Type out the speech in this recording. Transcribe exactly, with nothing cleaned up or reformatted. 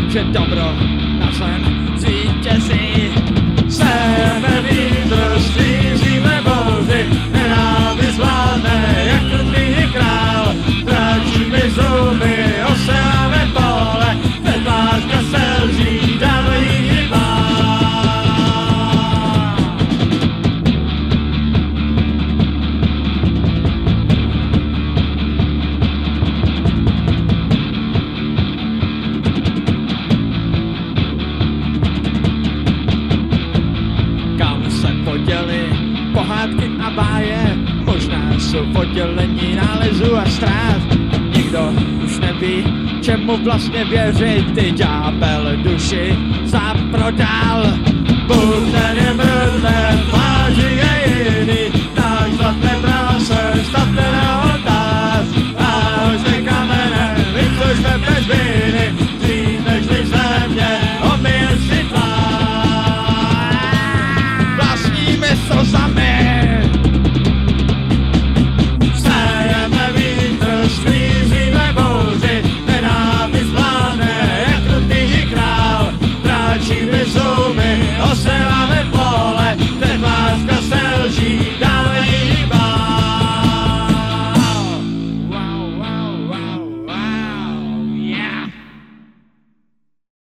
že dobro na zlém zvítězí. Seme vítr, střízíme bouři, nenávist vládne jak krutý král. Tráčíme zuby, oseáme pole, vedlářka selží, dále jí má. Kam se poděli pohádky a báje, možná jsou oddělení nálezů a ztrát. Nikdo už neví, čemu vlastně věřit, ty ďábel duši zaprodal. Bůh ten je mrtev,